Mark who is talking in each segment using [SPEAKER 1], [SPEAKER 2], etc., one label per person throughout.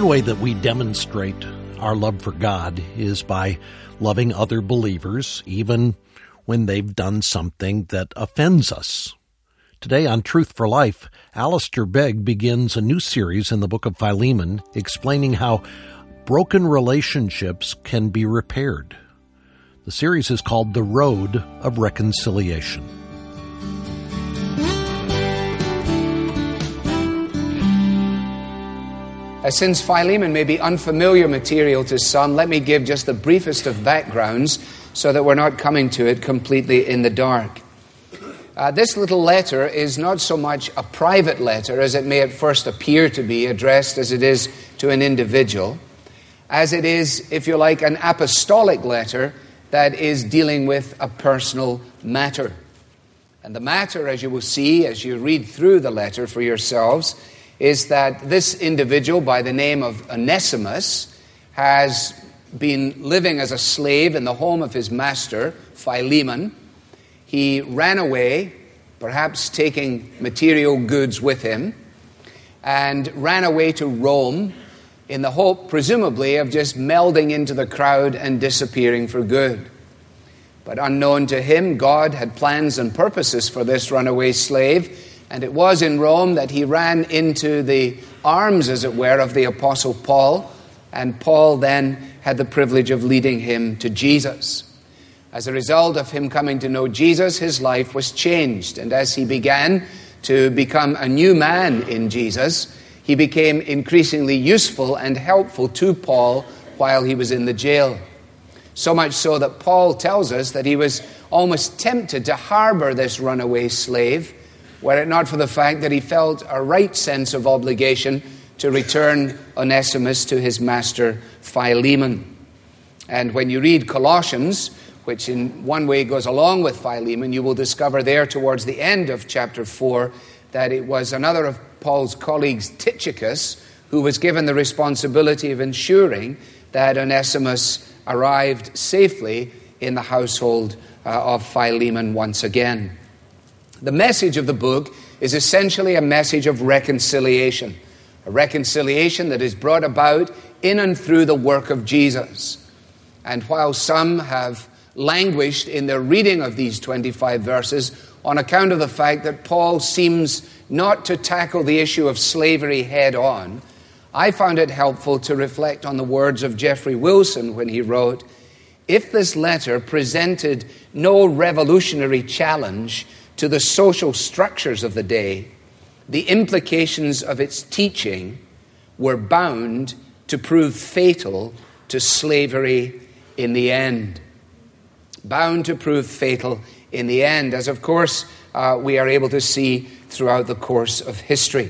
[SPEAKER 1] One way that we demonstrate our love for God is by loving other believers, even when they've done something that offends us. Today on Truth for Life, Alistair Begg begins a new series in the book of Philemon explaining how broken relationships can be repaired. The series is called The Road of Reconciliation.
[SPEAKER 2] Since Philemon may be unfamiliar material to some, let me give just the briefest of backgrounds so that we're not coming to it completely in the dark. This little letter is not so much a private letter as it may at first appear to be, addressed as it is to an individual, as it is, if you like, an apostolic letter that is dealing with a personal matter. And the matter, as you will see as you read through the letter for yourselves, is that this individual by the name of Onesimus has been living as a slave in the home of his master, Philemon. He ran away, perhaps taking material goods with him, and ran away to Rome in the hope, presumably, of just melding into the crowd and disappearing for good. But unknown to him, God had plans and purposes for this runaway slave, and it was in Rome that he ran into the arms, as it were, of the Apostle Paul, and Paul then had the privilege of leading him to Jesus. As a result of him coming to know Jesus, his life was changed, and as he began to become a new man in Jesus, he became increasingly useful and helpful to Paul while he was in the jail. So much so that Paul tells us that he was almost tempted to harbor this runaway slave, were it not for the fact that he felt a right sense of obligation to return Onesimus to his master Philemon. And when you read Colossians, which in one way goes along with Philemon, you will discover there towards the end of chapter 4 that it was another of Paul's colleagues, Tychicus, who was given the responsibility of ensuring that Onesimus arrived safely in the household of Philemon once again. The message of the book is essentially a message of reconciliation, a reconciliation that is brought about in and through the work of Jesus. And while some have languished in their reading of these 25 verses on account of the fact that Paul seems not to tackle the issue of slavery head on, I found it helpful to reflect on the words of Jeffrey Wilson when he wrote, "If this letter presented no revolutionary challenge to the social structures of the day, the implications of its teaching were bound to prove fatal to slavery in the end." Bound to prove fatal in the end, as of course we are able to see throughout the course of history.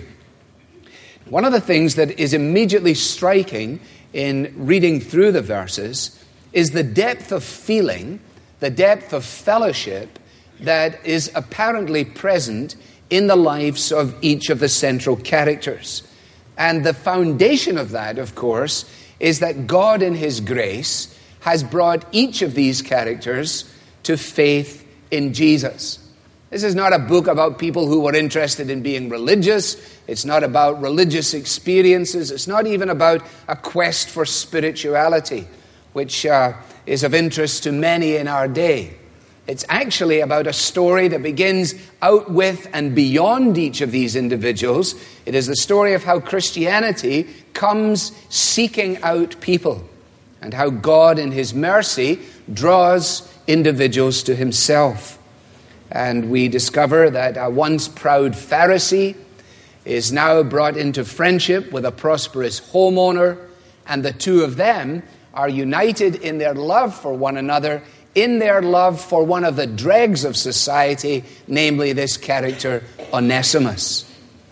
[SPEAKER 2] One of the things that is immediately striking in reading through the verses is the depth of feeling, the depth of fellowship that is apparently present in the lives of each of the central characters. And the foundation of that, of course, is that God in His grace has brought each of these characters to faith in Jesus. This is not a book about people who were interested in being religious. It's not about religious experiences. It's not even about a quest for spirituality, which is of interest to many in our day. It's actually about a story that begins out with and beyond each of these individuals. It is the story of how Christianity comes seeking out people and how God in His mercy draws individuals to Himself. And we discover that a once proud Pharisee is now brought into friendship with a prosperous homeowner, and the two of them are united in their love for one another, in their love for one of the dregs of society, namely this character, Onesimus.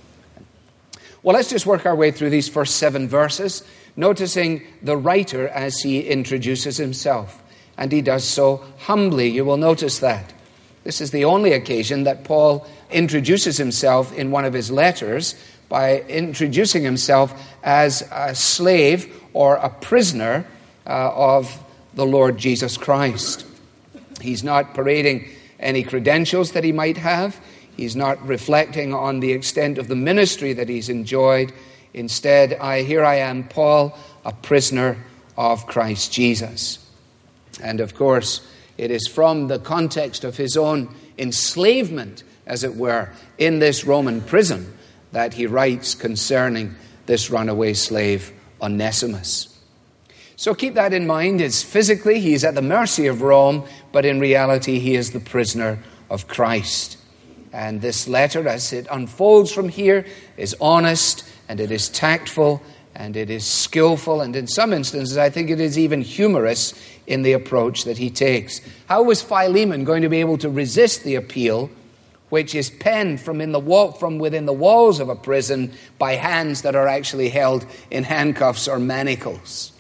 [SPEAKER 2] Well, let's just work our way through these first 7 verses, noticing the writer as he introduces himself. And he does so humbly. You will notice that. This is the only occasion that Paul introduces himself in one of his letters by introducing himself as a slave or a prisoner of the Lord Jesus Christ. He's not parading any credentials that he might have. He's not reflecting on the extent of the ministry that he's enjoyed. Instead, here I am, Paul, a prisoner of Christ Jesus. And of course, it is from the context of his own enslavement, as it were, in this Roman prison that he writes concerning this runaway slave, Onesimus. So keep that in mind. It's physically, he is at the mercy of Rome, but in reality, he is the prisoner of Christ. And this letter, as it unfolds from here, is honest, and it is tactful, and it is skillful, and in some instances, I think it is even humorous in the approach that he takes. How was Philemon going to be able to resist the appeal, which is penned from within the walls of a prison by hands that are actually held in handcuffs or manacles?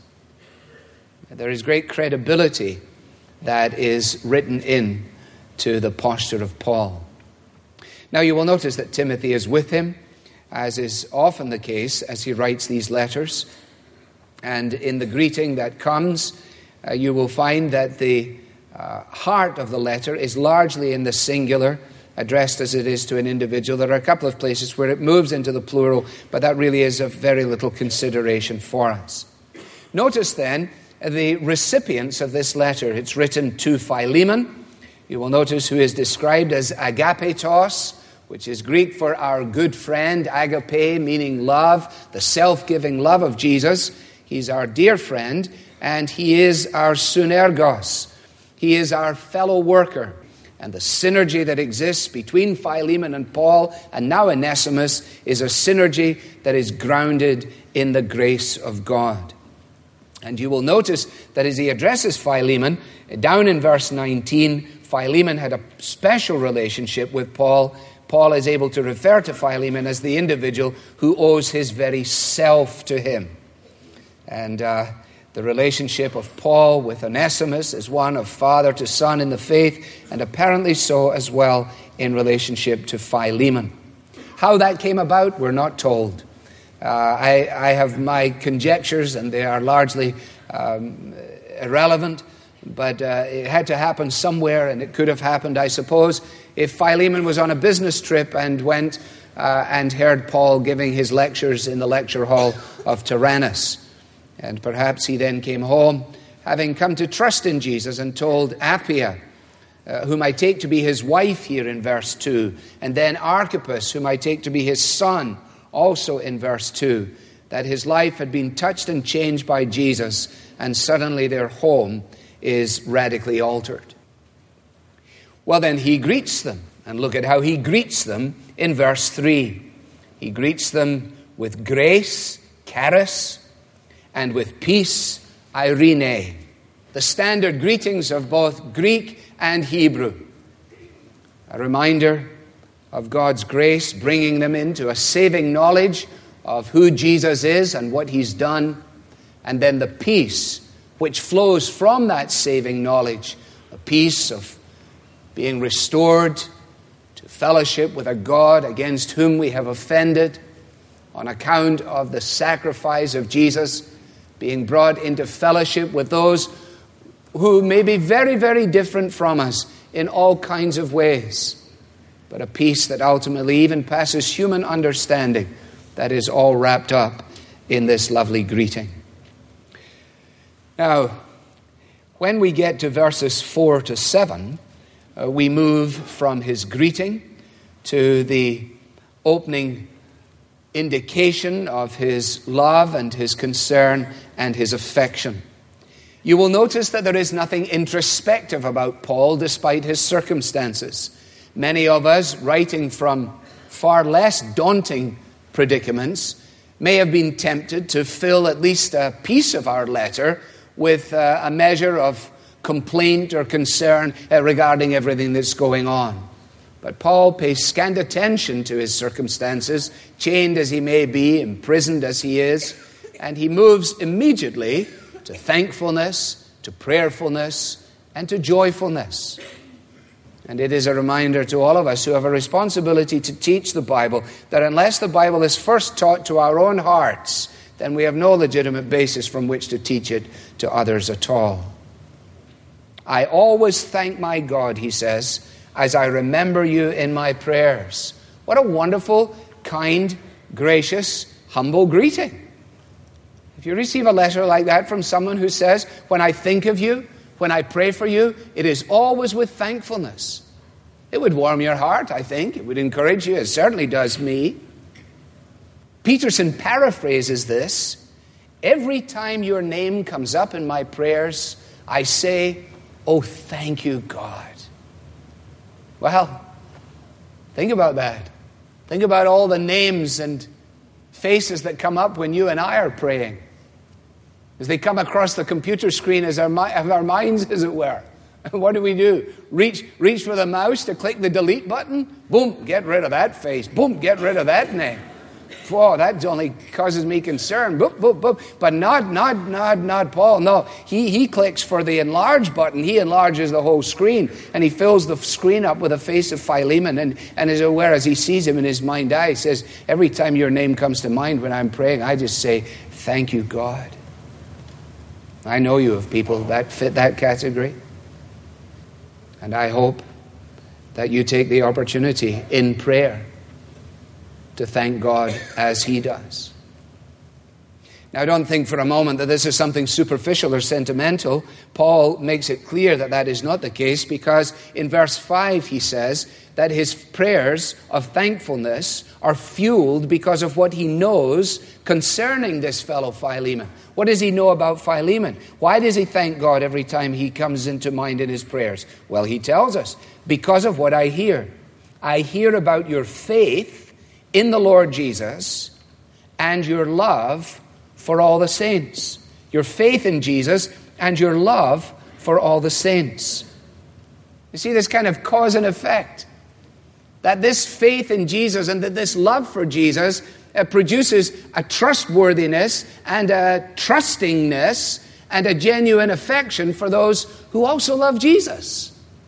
[SPEAKER 2] There is great credibility that is written in to the posture of Paul. Now you will notice that Timothy is with him, as is often the case as he writes these letters. And in the greeting that comes, you will find that the heart of the letter is largely in the singular, addressed as it is to an individual. There are a couple of places where it moves into the plural, but that really is of very little consideration for us. Notice then the recipients of this letter. It's written to Philemon. You will notice who is described as agapetos, which is Greek for our good friend, agape, meaning love, the self-giving love of Jesus. He's our dear friend, and he is our synergos. He is our fellow worker. And the synergy that exists between Philemon and Paul, and now Onesimus, is a synergy that is grounded in the grace of God. And you will notice that as he addresses Philemon, down in verse 19, Philemon had a special relationship with Paul. Paul is able to refer to Philemon as the individual who owes his very self to him. And the relationship of Paul with Onesimus is one of father to son in the faith, and apparently so as well in relationship to Philemon. How that came about, we're not told. I have my conjectures, and they are largely irrelevant, but it had to happen somewhere, and it could have happened, I suppose, if Philemon was on a business trip and went and heard Paul giving his lectures in the lecture hall of Tyrannus. And perhaps he then came home, having come to trust in Jesus, and told Appia, whom I take to be his wife here in verse 2, and then Archippus, whom I take to be his son, also in verse 2, that his life had been touched and changed by Jesus, and suddenly their home is radically altered. Well, then he greets them, and look at how he greets them in verse 3. He greets them with grace, charis, and with peace, Irene, the standard greetings of both Greek and Hebrew. A reminder of God's grace, bringing them into a saving knowledge of who Jesus is and what he's done, and then the peace which flows from that saving knowledge, a peace of being restored to fellowship with a God against whom we have offended on account of the sacrifice of Jesus, being brought into fellowship with those who may be very, very different from us in all kinds of ways, but a peace that ultimately even passes human understanding, that is all wrapped up in this lovely greeting. Now, when we get to verses 4 to 7, we move from his greeting to the opening indication of his love and his concern and his affection. You will notice that there is nothing introspective about Paul despite his circumstances. Many of us, writing from far less daunting predicaments, may have been tempted to fill at least a piece of our letter with a measure of complaint or concern regarding everything that's going on. But Paul pays scant attention to his circumstances, chained as he may be, imprisoned as he is, and he moves immediately to thankfulness, to prayerfulness, and to joyfulness. And it is a reminder to all of us who have a responsibility to teach the Bible that unless the Bible is first taught to our own hearts, then we have no legitimate basis from which to teach it to others at all. I always thank my God, he says, as I remember you in my prayers. What a wonderful, kind, gracious, humble greeting. If you receive a letter like that from someone who says, when I think of you, when I pray for you, it is always with thankfulness, it would warm your heart, I think. It would encourage you. It certainly does me. Peterson paraphrases this. Every time your name comes up in my prayers, I say, oh, thank you, God. Well, think about that. Think about all the names and faces that come up when you and I are praying. As they come across the computer screen as our minds, as it were. What do? Reach for the mouse to click the delete button? Boom, get rid of that face. Boom, get rid of that name. Whoa, that only causes me concern. Boop, boop, boop. But not Paul. No, he clicks for the enlarge button. He enlarges the whole screen. And he fills the screen up with the face of Philemon. And as aware as he sees him in his mind's eye, he says, every time your name comes to mind when I'm praying, I just say, thank you, God. I know you have people that fit that category. And I hope that you take the opportunity in prayer to thank God as he does. Now, don't think for a moment that this is something superficial or sentimental. Paul makes it clear that that is not the case, because in verse 5 he says that his prayers of thankfulness are fueled because of what he knows concerning this fellow Philemon. What does he know about Philemon? Why does he thank God every time he comes into mind in his prayers? Well, he tells us, because of what I hear. I hear about your faith in the Lord Jesus and your love for all the saints. Your faith in Jesus and your love for all the saints. You see this kind of cause and effect. That this faith in Jesus and that this love for Jesus produces a trustworthiness and a trustingness and a genuine affection for those who also love Jesus.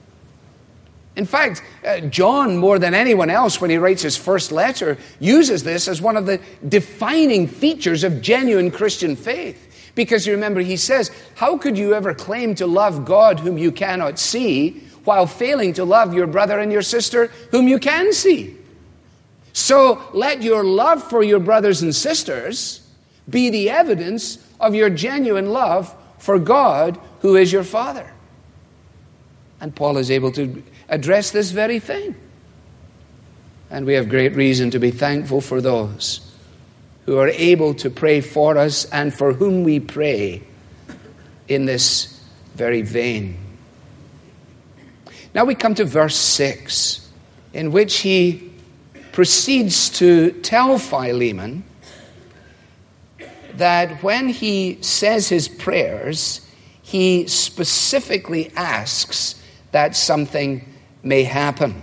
[SPEAKER 2] In fact, John, more than anyone else, when he writes his first letter, uses this as one of the defining features of genuine Christian faith. Because you remember, he says, how could you ever claim to love God whom you cannot see, while failing to love your brother and your sister whom you can see? So let your love for your brothers and sisters be the evidence of your genuine love for God, who is your Father. And Paul is able to address this very thing. And we have great reason to be thankful for those who are able to pray for us and for whom we pray in this very vein. Now we come to verse 6, in which he proceeds to tell Philemon that when he says his prayers, he specifically asks that something may happen.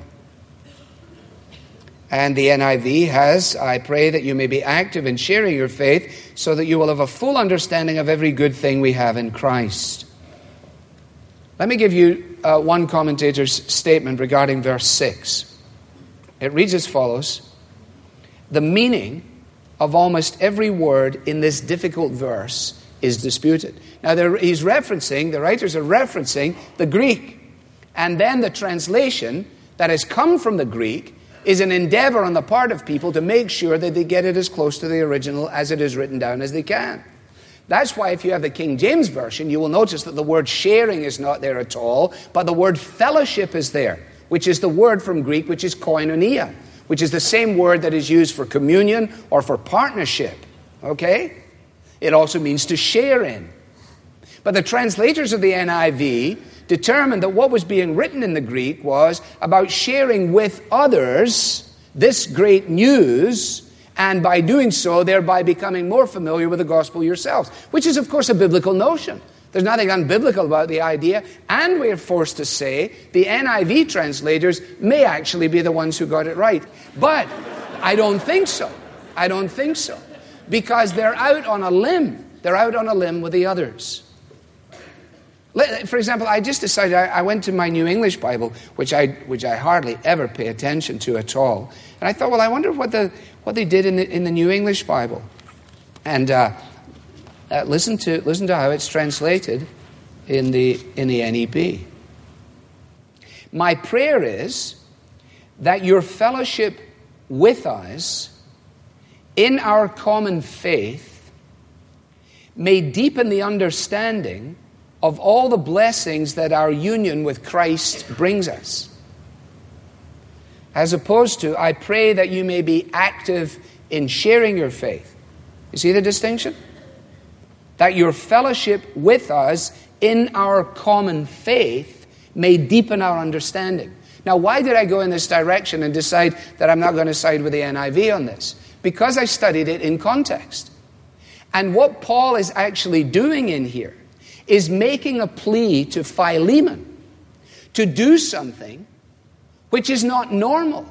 [SPEAKER 2] And the NIV has, I pray that you may be active in sharing your faith, so that you will have a full understanding of every good thing we have in Christ. Let me give you one commentator's statement regarding verse 6. It reads as follows: the meaning of almost every word in this difficult verse is disputed. Now, the writers are referencing the Greek. And then the translation that has come from the Greek is an endeavor on the part of people to make sure that they get it as close to the original as it is written down as they can. That's why if you have the King James Version, you will notice that the word sharing is not there at all, but the word fellowship is there, which is the word from Greek, which is koinonia, which is the same word that is used for communion or for partnership. Okay? It also means to share in. But the translators of the NIV determined that what was being written in the Greek was about sharing with others this great news, and by doing so, thereby becoming more familiar with the gospel yourselves, which is, of course, a biblical notion. There's nothing unbiblical about the idea, and we're forced to say the NIV translators may actually be the ones who got it right. But I don't think so. I don't think so. Because they're out on a limb. They're out on a limb with the others. For example, I just decided, I went to my New English Bible, which I hardly ever pay attention to at all. And I thought, well, I wonder what they did in the New English Bible. And listen to how it's translated in the NEB. My prayer is that your fellowship with us in our common faith may deepen the understanding of all the blessings that our union with Christ brings us. As opposed to, I pray that you may be active in sharing your faith. You see the distinction? That your fellowship with us in our common faith may deepen our understanding. Now, why did I go in this direction and decide that I'm not going to side with the NIV on this? Because I studied it in context. And what Paul is actually doing in here is making a plea to Philemon to do something which is not normal,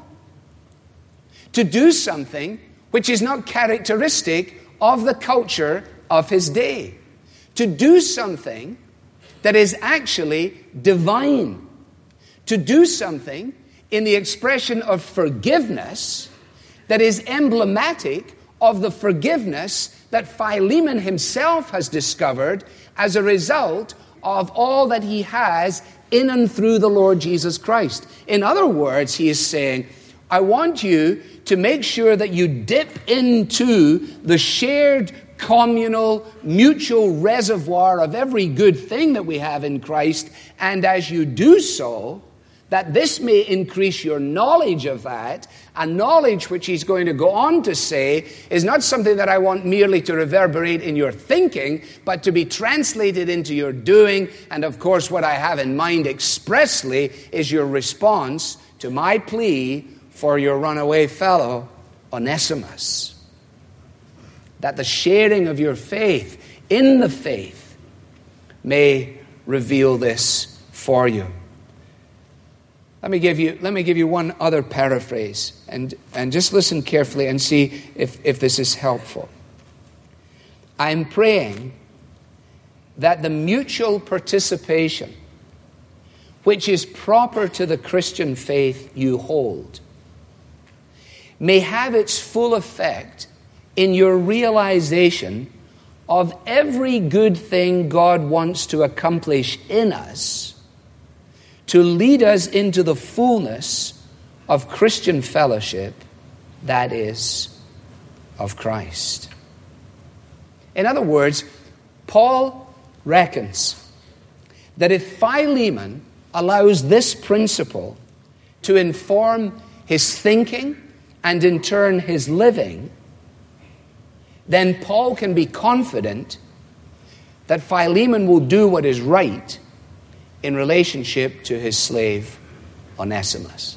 [SPEAKER 2] to do something which is not characteristic of the culture of his day, to do something that is actually divine, to do something in the expression of forgiveness that is emblematic of the forgiveness that Philemon himself has discovered as a result of all that he has in and through the Lord Jesus Christ. In other words, he is saying, I want you to make sure that you dip into the shared communal, mutual reservoir of every good thing that we have in Christ, and as you do so, that this may increase your knowledge of that, a knowledge which he's going to go on to say is not something that I want merely to reverberate in your thinking, but to be translated into your doing. And of course, what I have in mind expressly is your response to my plea for your runaway fellow, Onesimus. That the sharing of your faith in the faith may reveal this for you. Let me give you one other paraphrase, and just listen carefully and see if this is helpful. I'm praying that the mutual participation which is proper to the Christian faith you hold may have its full effect in your realization of every good thing God wants to accomplish in us to lead us into the fullness of Christian fellowship, that is, of Christ. In other words, Paul reckons that if Philemon allows this principle to inform his thinking and in turn his living, then Paul can be confident that Philemon will do what is right in relationship to his slave Onesimus.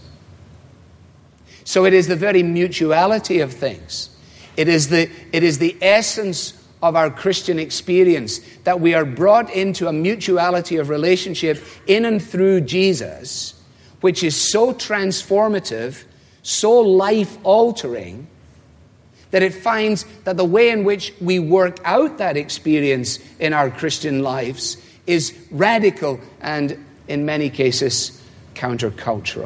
[SPEAKER 2] So it is the very mutuality of things. It is the essence of our Christian experience that we are brought into a mutuality of relationship in and through Jesus, which is so transformative, so life-altering, that it finds that the way in which we work out that experience in our Christian lives is radical and, in many cases, countercultural.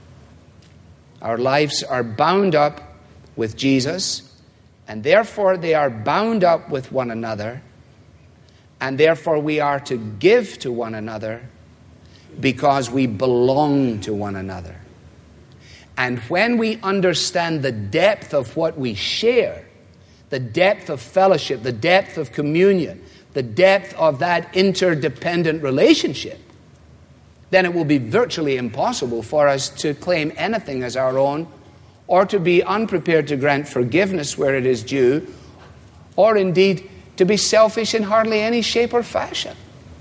[SPEAKER 2] Our lives are bound up with Jesus, and therefore they are bound up with one another, and therefore we are to give to one another because we belong to one another. And when we understand the depth of what we share, the depth of fellowship, the depth of communion, the depth of that interdependent relationship, then it will be virtually impossible for us to claim anything as our own, or to be unprepared to grant forgiveness where it is due, or indeed to be selfish in hardly any shape or fashion.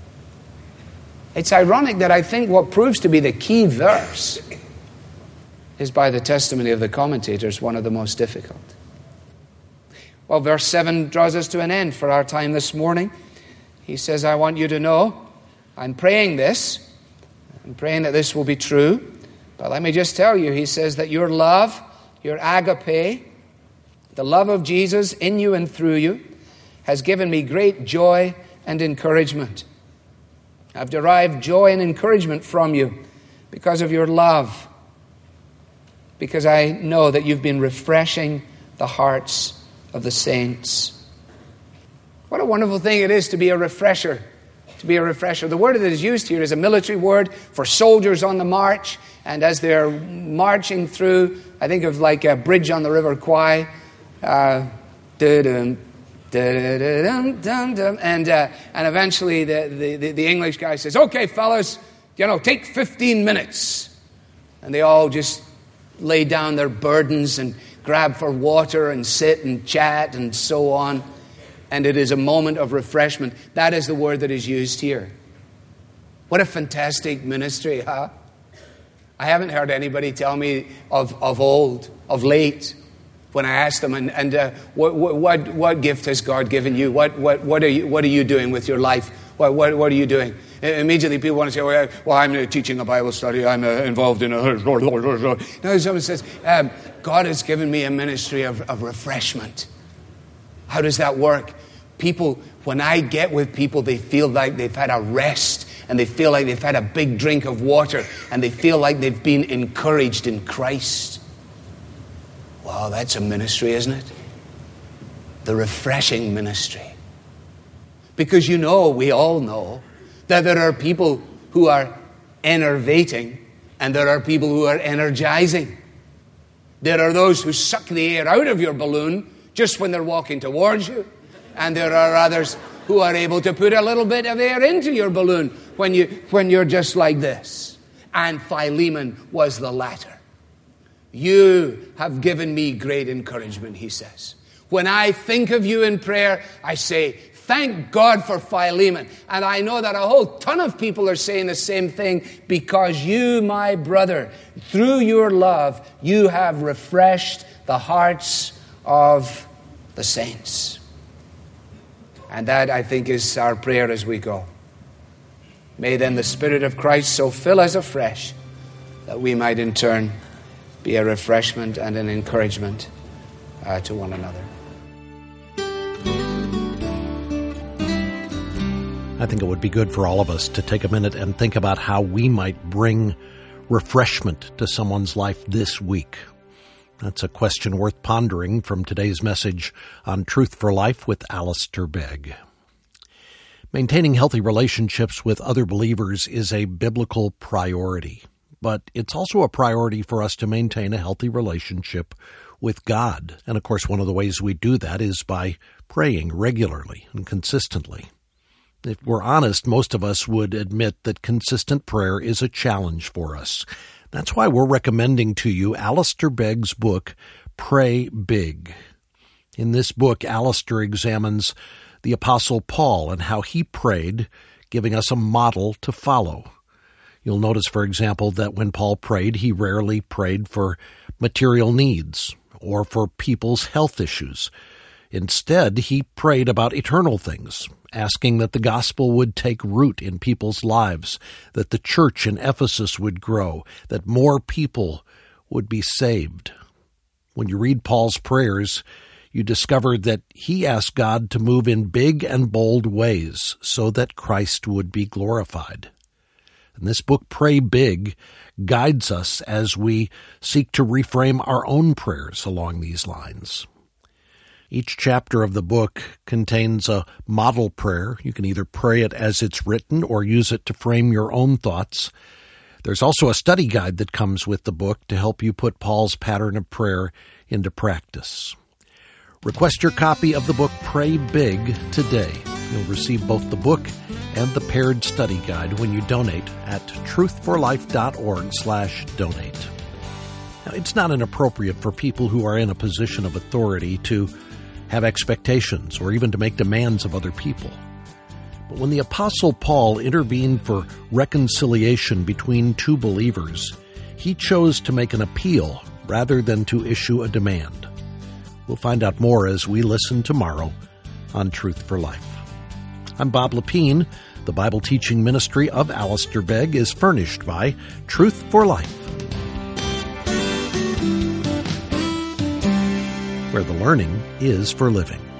[SPEAKER 2] It's ironic that I think what proves to be the key verse is, by the testimony of the commentators, one of the most difficult. Well, verse 7 draws us to an end for our time this morning. He says, I want you to know, I'm praying this. I'm praying that this will be true. But let me just tell you, he says that your love, your agape, the love of Jesus in you and through you, has given me great joy and encouragement. I've derived joy and encouragement from you because of your love, because I know that you've been refreshing the hearts of the saints. What a wonderful thing it is to be a refresher. To be a refresher. The word that is used here is a military word for soldiers on the march. And as they're marching through, I think of like a bridge on the River Kwai, And eventually the English guy says, okay, fellas, take 15 minutes. And they all just lay down their burdens and grab for water and sit and chat and so on. And it is a moment of refreshment. That is the word that is used here. What a fantastic ministry, huh? I haven't heard anybody tell me of late, when I asked them, what gift has God given you? What are you doing with your life? What are you doing? Immediately people want to say, well, I'm teaching a Bible study. I'm involved in a... No, someone says, God has given me a ministry of refreshment. How does that work? People, when I get with people, they feel like they've had a rest, and they feel like they've had a big drink of water, and they feel like they've been encouraged in Christ. Wow, that's a ministry, isn't it? The refreshing ministry. Because we all know that there are people who are enervating and there are people who are energizing. There are those who suck the air out of your balloon just when they're walking towards you. And there are others who are able to put a little bit of air into your balloon when you're just like this. And Philemon was the latter. You have given me great encouragement, he says. When I think of you in prayer, I say, thank God for Philemon. And I know that a whole ton of people are saying the same thing, because you, my brother, through your love, you have refreshed the hearts of the saints. And that, I think, is our prayer as we go. May then the Spirit of Christ so fill us afresh that we might in turn be a refreshment and an encouragement to one another.
[SPEAKER 1] I think it would be good for all of us to take a minute and think about how we might bring refreshment to someone's life this week. That's a question worth pondering from today's message on Truth for Life with Alistair Begg. Maintaining healthy relationships with other believers is a biblical priority, but it's also a priority for us to maintain a healthy relationship with God. And of course, one of the ways we do that is by praying regularly and consistently. If we're honest, most of us would admit that consistent prayer is a challenge for us. That's why we're recommending to you Alistair Begg's book, Pray Big. In this book, Alistair examines the Apostle Paul and how he prayed, giving us a model to follow. You'll notice, for example, that when Paul prayed, he rarely prayed for material needs or for people's health issues. Instead, he prayed about eternal things, asking that the gospel would take root in people's lives, that the church in Ephesus would grow, that more people would be saved. When you read Paul's prayers, you discover that he asked God to move in big and bold ways so that Christ would be glorified. And this book, Pray Big, guides us as we seek to reframe our own prayers along these lines. Each chapter of the book contains a model prayer. You can either pray it as it's written or use it to frame your own thoughts. There's also a study guide that comes with the book to help you put Paul's pattern of prayer into practice. Request your copy of the book Pray Big today. You'll receive both the book and the paired study guide when you donate at truthforlife.org/donate. Now, it's not inappropriate for people who are in a position of authority to have expectations or even to make demands of other people. But when the Apostle Paul intervened for reconciliation between two believers, he chose to make an appeal rather than to issue a demand. We'll find out more as we listen tomorrow on Truth for Life. I'm Bob Lepine. The Bible teaching ministry of Alistair Begg is furnished by Truth for Life, where the learning is for living.